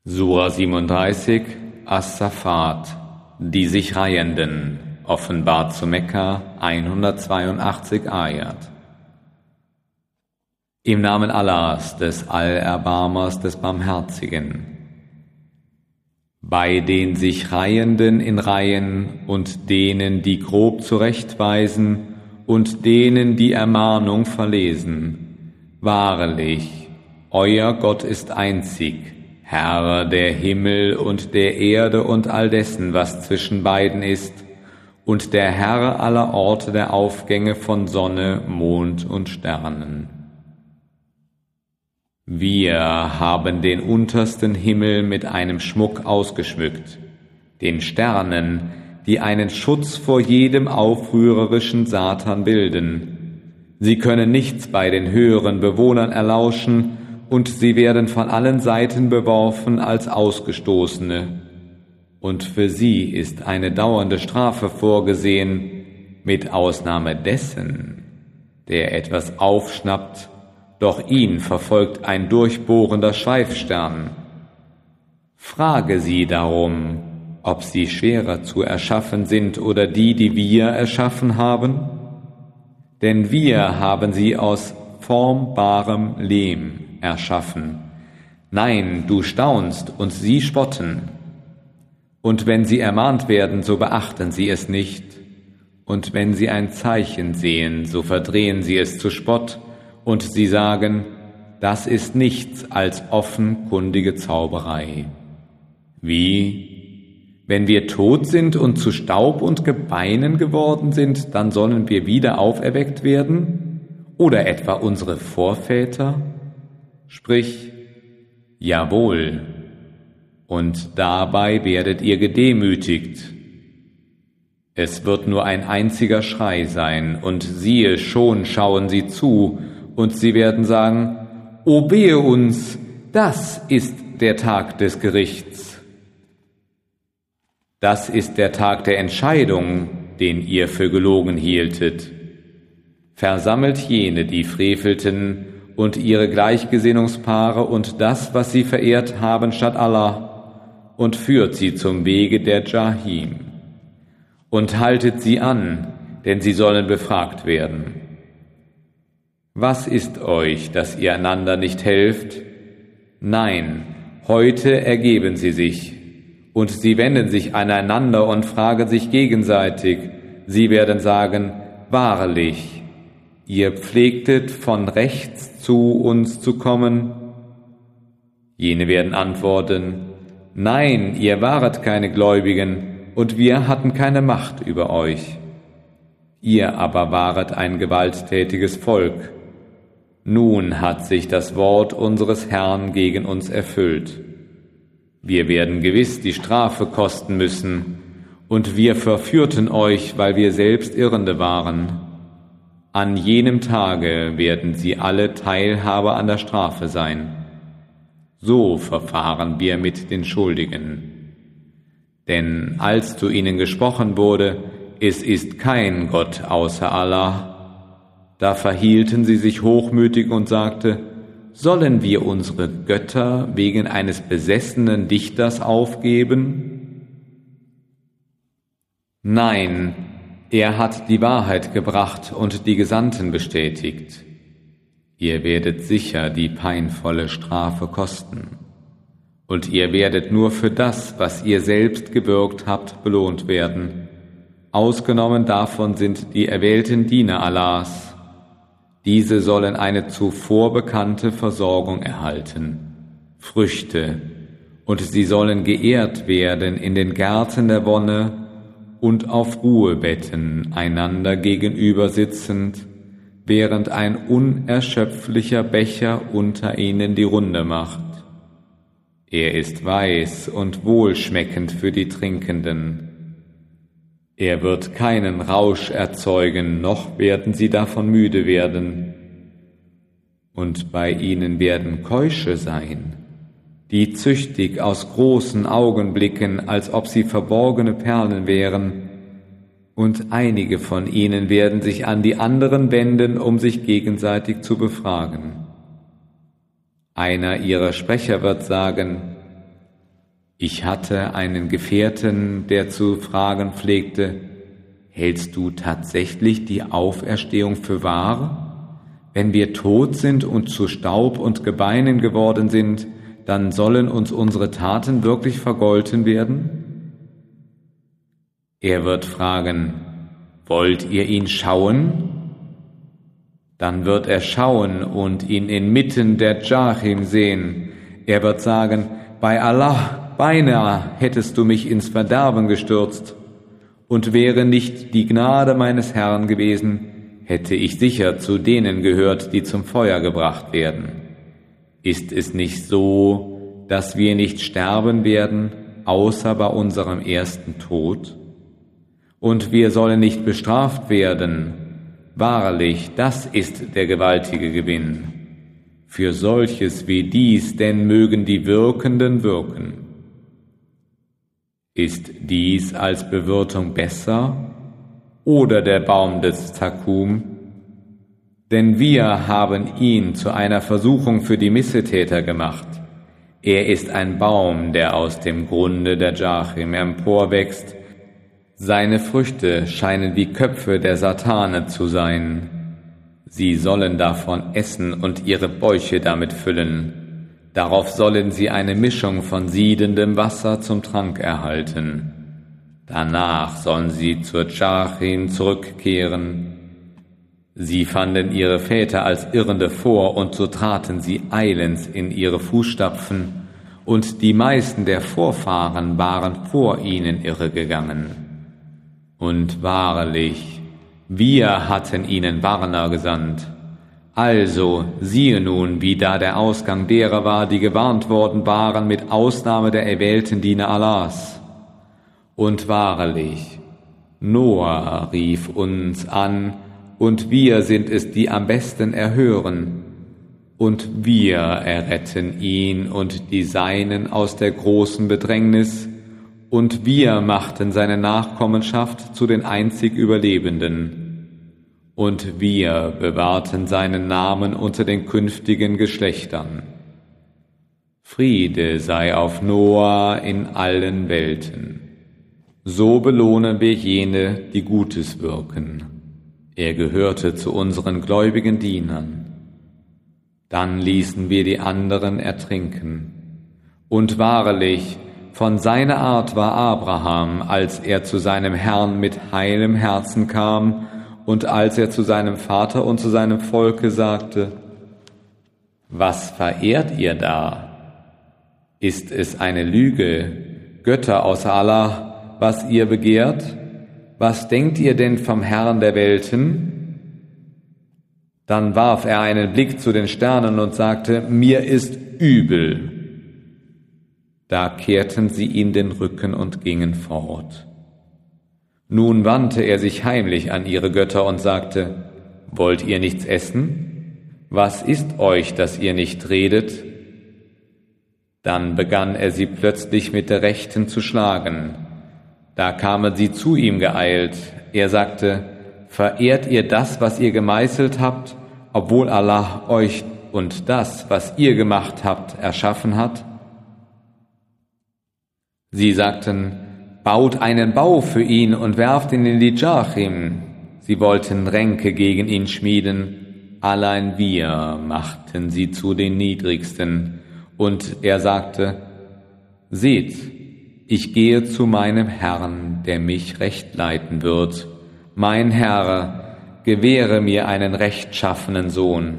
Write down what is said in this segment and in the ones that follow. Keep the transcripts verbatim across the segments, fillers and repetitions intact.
Sura siebenunddreißig, As-Saffat, die sich Reihenden, offenbart zu Mekka, hundertzweiundachtzig Ayat. Im Namen Allahs, des Allerbarmers, des Barmherzigen. Bei den sich Reihenden in Reihen und denen, die grob zurechtweisen und denen, die Ermahnung verlesen. Wahrlich, euer Gott ist einzig, Herr der Himmel und der Erde und all dessen, was zwischen beiden ist, und der Herr aller Orte der Aufgänge von Sonne, Mond und Sternen. Wir haben den untersten Himmel mit einem Schmuck ausgeschmückt, den Sternen, die einen Schutz vor jedem aufrührerischen Satan bilden. Sie können nichts bei den höheren Bewohnern erlauschen, und sie werden von allen Seiten beworfen als Ausgestoßene. Und für sie ist eine dauernde Strafe vorgesehen, mit Ausnahme dessen, der etwas aufschnappt, doch ihn verfolgt ein durchbohrender Schweifstern. Frage sie darum, ob sie schwerer zu erschaffen sind oder die, die wir erschaffen haben? Denn wir haben sie aus formbarem Lehm erschaffen. Nein, du staunst und sie spotten. Und wenn sie ermahnt werden, so beachten sie es nicht. Und wenn sie ein Zeichen sehen, so verdrehen sie es zu Spott. Und sie sagen, das ist nichts als offenkundige Zauberei. Wie? Wenn wir tot sind und zu Staub und Gebeinen geworden sind, dann sollen wir wieder auferweckt werden? Oder etwa unsere Vorväter? Sprich, jawohl, und dabei werdet ihr gedemütigt. Es wird nur ein einziger Schrei sein, und siehe, schon schauen sie zu, und sie werden sagen, O wehe uns, das ist der Tag des Gerichts. Das ist der Tag der Entscheidung, den ihr für gelogen hieltet. Versammelt jene, die frevelten, und ihre Gleichgesinnungspaare und das, was sie verehrt haben statt Allah, und führt sie zum Wege der Jahim. Und haltet sie an, denn sie sollen befragt werden. Was ist euch, dass ihr einander nicht helft? Nein, heute ergeben sie sich, und sie wenden sich aneinander und fragen sich gegenseitig. Sie werden sagen, wahrlich, ihr pflegtet von rechts zu uns zu kommen? Jene werden antworten, nein, ihr waret keine Gläubigen, und wir hatten keine Macht über euch. Ihr aber waret ein gewalttätiges Volk. Nun hat sich das Wort unseres Herrn gegen uns erfüllt. Wir werden gewiss die Strafe kosten müssen, und wir verführten euch, weil wir selbst Irrende waren. An jenem Tage werden sie alle Teilhaber an der Strafe sein. So verfahren wir mit den Schuldigen. Denn als zu ihnen gesprochen wurde, es ist kein Gott außer Allah, da verhielten sie sich hochmütig und sagte, sollen wir unsere Götter wegen eines besessenen Dichters aufgeben? Nein, er hat die Wahrheit gebracht und die Gesandten bestätigt. Ihr werdet sicher die peinvolle Strafe kosten. Und ihr werdet nur für das, was ihr selbst gewirkt habt, belohnt werden. Ausgenommen davon sind die erwählten Diener Allahs. Diese sollen eine zuvor bekannte Versorgung erhalten, Früchte, und sie sollen geehrt werden in den Gärten der Wonne und auf Ruhebetten einander gegenüber sitzend, während ein unerschöpflicher Becher unter ihnen die Runde macht. Er ist weiß und wohlschmeckend für die Trinkenden. Er wird keinen Rausch erzeugen, noch werden sie davon müde werden. Und bei ihnen werden Keusche sein, die züchtig aus großen Augen blicken, als ob sie verborgene Perlen wären, und einige von ihnen werden sich an die anderen wenden, um sich gegenseitig zu befragen. Einer ihrer Sprecher wird sagen, Ich hatte einen Gefährten, der zu fragen pflegte: Hältst du tatsächlich die Auferstehung für wahr? Wenn wir tot sind und zu Staub und Gebeinen geworden sind, dann sollen uns unsere Taten wirklich vergolten werden? Er wird fragen: Wollt ihr ihn schauen? Dann wird er schauen und ihn inmitten der Dschachim sehen. Er wird sagen: Bei Allah, beinahe hättest du mich ins Verderben gestürzt. Und wäre nicht die Gnade meines Herrn gewesen, hätte ich sicher zu denen gehört, die zum Feuer gebracht werden. Ist es nicht so, dass wir nicht sterben werden, außer bei unserem ersten Tod? Und wir sollen nicht bestraft werden. Wahrlich, das ist der gewaltige Gewinn. Für solches wie dies denn mögen die Wirkenden wirken. Ist dies als Bewirtung besser oder der Baum des Zakum? Denn wir haben ihn zu einer Versuchung für die Missetäter gemacht. Er ist ein Baum, der aus dem Grunde der Dschachim emporwächst. Seine Früchte scheinen wie Köpfe der Satane zu sein. Sie sollen davon essen und ihre Bäuche damit füllen. Darauf sollen sie eine Mischung von siedendem Wasser zum Trank erhalten. Danach sollen sie zur Dschachim zurückkehren. Sie fanden ihre Väter als Irrende vor, und so traten sie eilends in ihre Fußstapfen, und die meisten der Vorfahren waren vor ihnen irregegangen. Und wahrlich, wir hatten ihnen Warner gesandt. Also siehe nun, wie da der Ausgang derer war, die gewarnt worden waren, mit Ausnahme der erwählten Diener Allahs. Und wahrlich, Noah rief uns an, und wir sind es, die am besten erhören. Und wir erretten ihn und die Seinen aus der großen Bedrängnis, und wir machten seine Nachkommenschaft zu den einzig Überlebenden. Und wir bewahrten seinen Namen unter den künftigen Geschlechtern. Friede sei auf Noah in allen Welten. So belohnen wir jene, die Gutes wirken. Er gehörte zu unseren gläubigen Dienern. Dann ließen wir die anderen ertrinken. Und wahrlich, von seiner Art war Abraham, als er zu seinem Herrn mit heilem Herzen kam und als er zu seinem Vater und zu seinem Volke sagte: Was verehrt ihr da? Ist es eine Lüge, Götter außer Allah, was ihr begehrt? Was denkt ihr denn vom Herrn der Welten? Dann warf er einen Blick zu den Sternen und sagte: Mir ist übel. Da kehrten sie ihm den Rücken und gingen fort. Nun wandte er sich heimlich an ihre Götter und sagte: Wollt ihr nichts essen? Was ist euch, dass ihr nicht redet? Dann begann er sie plötzlich mit der Rechten zu schlagen. Da kamen sie zu ihm geeilt. Er sagte: Verehrt ihr das, was ihr gemeißelt habt, obwohl Allah euch und das, was ihr gemacht habt, erschaffen hat? Sie sagten: Baut einen Bau für ihn und werft ihn in die Dschachim. Sie wollten Ränke gegen ihn schmieden. Allein wir machten sie zu den Niedrigsten. Und er sagte: Seht, ich gehe zu meinem Herrn, der mich recht leiten wird. Mein Herr, gewähre mir einen rechtschaffenen Sohn.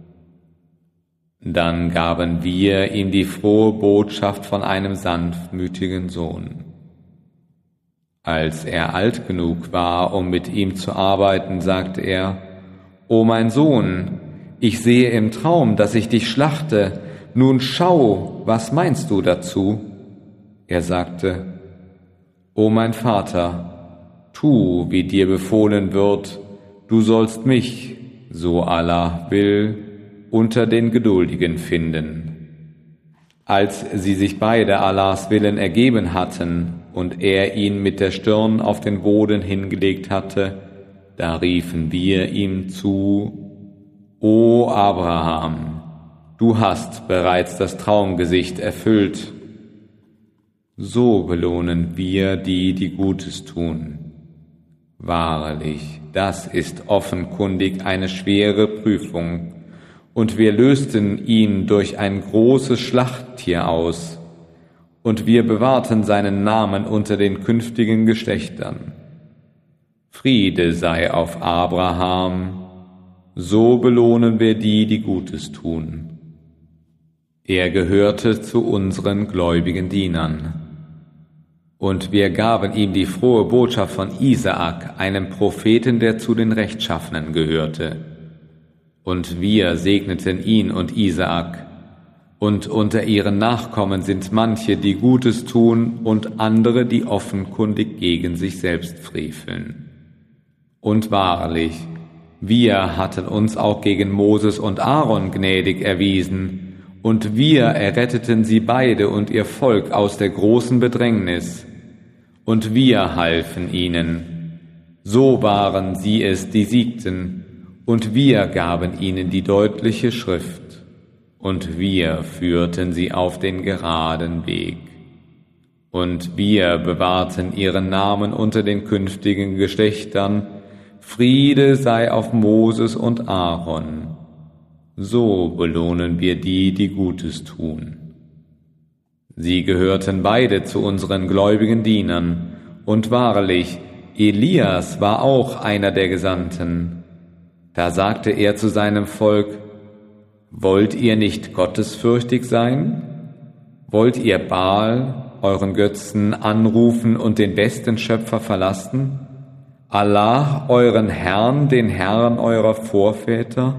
Dann gaben wir ihm die frohe Botschaft von einem sanftmütigen Sohn. Als er alt genug war, um mit ihm zu arbeiten, sagte er: O mein Sohn, ich sehe im Traum, dass ich dich schlachte. Nun schau, was meinst du dazu? Er sagte: O mein Vater, tu, wie dir befohlen wird, du sollst mich, so Allah will, unter den Geduldigen finden. Als sie sich beide Allahs Willen ergeben hatten und er ihn mit der Stirn auf den Boden hingelegt hatte, da riefen wir ihm zu: O Abraham, du hast bereits das Traumgesicht erfüllt. So belohnen wir die, die Gutes tun. Wahrlich, das ist offenkundig eine schwere Prüfung, und wir lösten ihn durch ein großes Schlachttier aus, und wir bewahrten seinen Namen unter den künftigen Geschlechtern. Friede sei auf Abraham, so belohnen wir die, die Gutes tun. Er gehörte zu unseren gläubigen Dienern. Und wir gaben ihm die frohe Botschaft von Isaak, einem Propheten, der zu den Rechtschaffenen gehörte. Und wir segneten ihn und Isaak. Und unter ihren Nachkommen sind manche, die Gutes tun, und andere, die offenkundig gegen sich selbst freveln. Und wahrlich, wir hatten uns auch gegen Moses und Aaron gnädig erwiesen, und wir erretteten sie beide und ihr Volk aus der großen Bedrängnis. Und wir halfen ihnen. So waren sie es, die siegten, und wir gaben ihnen die deutliche Schrift. Und wir führten sie auf den geraden Weg. Und wir bewahrten ihren Namen unter den künftigen Geschlechtern. Friede sei auf Moses und Aaron. So belohnen wir die, die Gutes tun. Sie gehörten beide zu unseren gläubigen Dienern, und wahrlich, Elias war auch einer der Gesandten. Da sagte er zu seinem Volk: Wollt ihr nicht gottesfürchtig sein? Wollt ihr Baal, euren Götzen, anrufen und den besten Schöpfer verlassen? Allah, euren Herrn, den Herrn eurer Vorväter?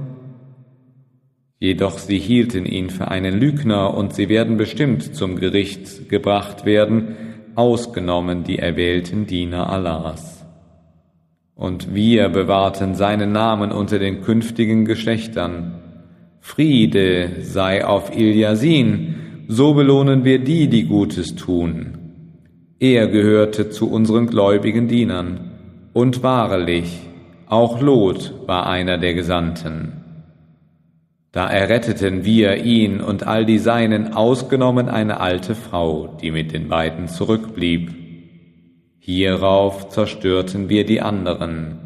Jedoch sie hielten ihn für einen Lügner, und sie werden bestimmt zum Gericht gebracht werden, ausgenommen die erwählten Diener Allahs. Und wir bewahrten seinen Namen unter den künftigen Geschlechtern. Friede sei auf Iljasin, so belohnen wir die, die Gutes tun. Er gehörte zu unseren gläubigen Dienern, und wahrlich, auch Lot war einer der Gesandten. Da erretteten wir ihn und all die Seinen, ausgenommen eine alte Frau, die mit den beiden zurückblieb. Hierauf zerstörten wir die anderen.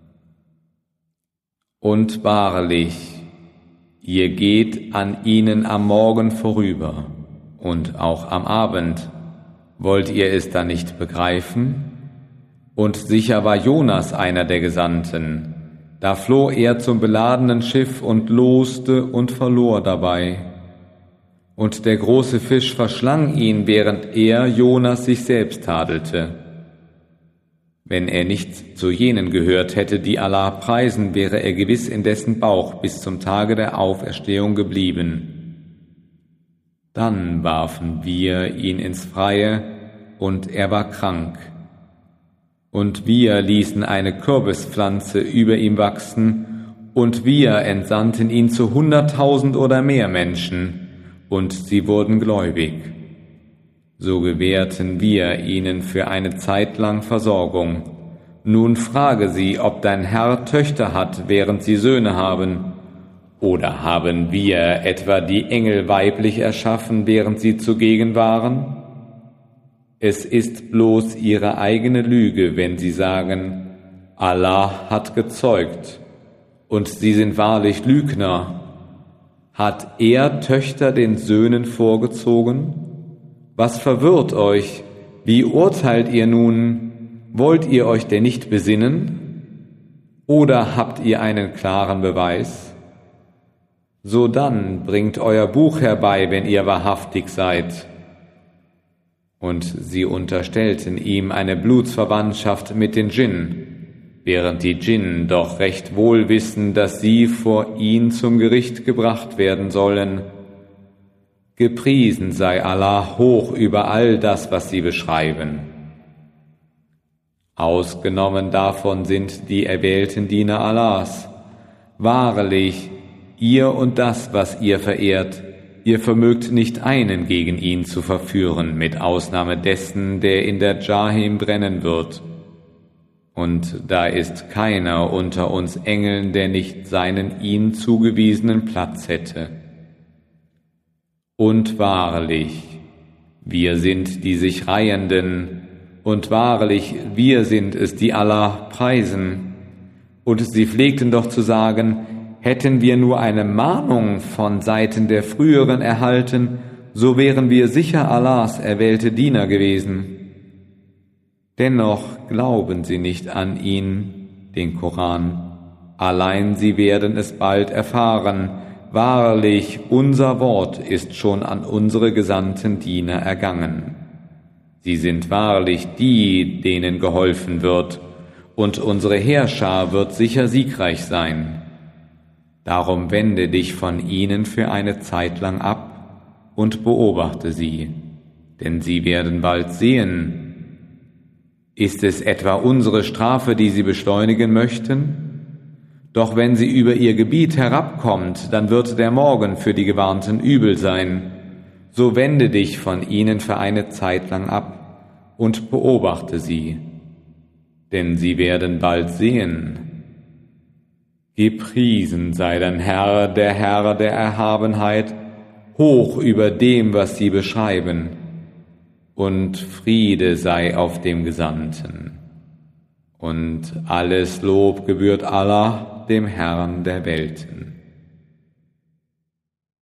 Und wahrlich, ihr geht an ihnen am Morgen vorüber und auch am Abend. Wollt ihr es dann nicht begreifen? Und sicher war Jonas einer der Gesandten. Da floh er zum beladenen Schiff und loste und verlor dabei. Und der große Fisch verschlang ihn, während er, Jonas, sich selbst tadelte. Wenn er nicht zu jenen gehört hätte, die Allah preisen, wäre er gewiss in dessen Bauch bis zum Tage der Auferstehung geblieben. Dann warfen wir ihn ins Freie, und er war krank. Und wir ließen eine Kürbispflanze über ihm wachsen, und wir entsandten ihn zu hunderttausend oder mehr Menschen, und sie wurden gläubig. So gewährten wir ihnen für eine Zeit lang Versorgung. Nun frage sie, ob dein Herr Töchter hat, während sie Söhne haben. Oder haben wir etwa die Engel weiblich erschaffen, während sie zugegen waren? Es ist bloß ihre eigene Lüge, wenn sie sagen, Allah hat gezeugt, und sie sind wahrlich Lügner. Hat er Töchter den Söhnen vorgezogen? Was verwirrt euch? Wie urteilt ihr nun? Wollt ihr euch denn nicht besinnen? Oder habt ihr einen klaren Beweis? So dann bringt euer Buch herbei, wenn ihr wahrhaftig seid. Und sie unterstellten ihm eine Blutsverwandtschaft mit den Djinn, während die Djinn doch recht wohl wissen, dass sie vor ihn zum Gericht gebracht werden sollen. Gepriesen sei Allah hoch über all das, was sie beschreiben. Ausgenommen davon sind die erwählten Diener Allahs. Wahrlich, ihr und das, was ihr verehrt, ihr vermögt nicht einen gegen ihn zu verführen, mit Ausnahme dessen, der in der Jahim brennen wird. Und da ist keiner unter uns Engeln, der nicht seinen ihm zugewiesenen Platz hätte. Und wahrlich, wir sind die sich Reihenden, und wahrlich, wir sind es, die Allah preisen. Und sie pflegten doch zu sagen, hätten wir nur eine Mahnung von Seiten der Früheren erhalten, so wären wir sicher Allahs erwählte Diener gewesen. Dennoch glauben sie nicht an ihn, den Koran. Allein sie werden es bald erfahren. Wahrlich, unser Wort ist schon an unsere gesandten Diener ergangen. Sie sind wahrlich die, denen geholfen wird, und unsere Heerschar wird sicher siegreich sein. Darum wende dich von ihnen für eine Zeit lang ab und beobachte sie, denn sie werden bald sehen. Ist es etwa unsere Strafe, die sie beschleunigen möchten? Doch wenn sie über ihr Gebiet herabkommt, dann wird der Morgen für die Gewarnten übel sein. So wende dich von ihnen für eine Zeit lang ab und beobachte sie, denn sie werden bald sehen. Gepriesen sei dein Herr, der Herr der Erhabenheit, hoch über dem, was sie beschreiben, und Friede sei auf dem Gesandten. Und alles Lob gebührt Allah, dem Herrn der Welten.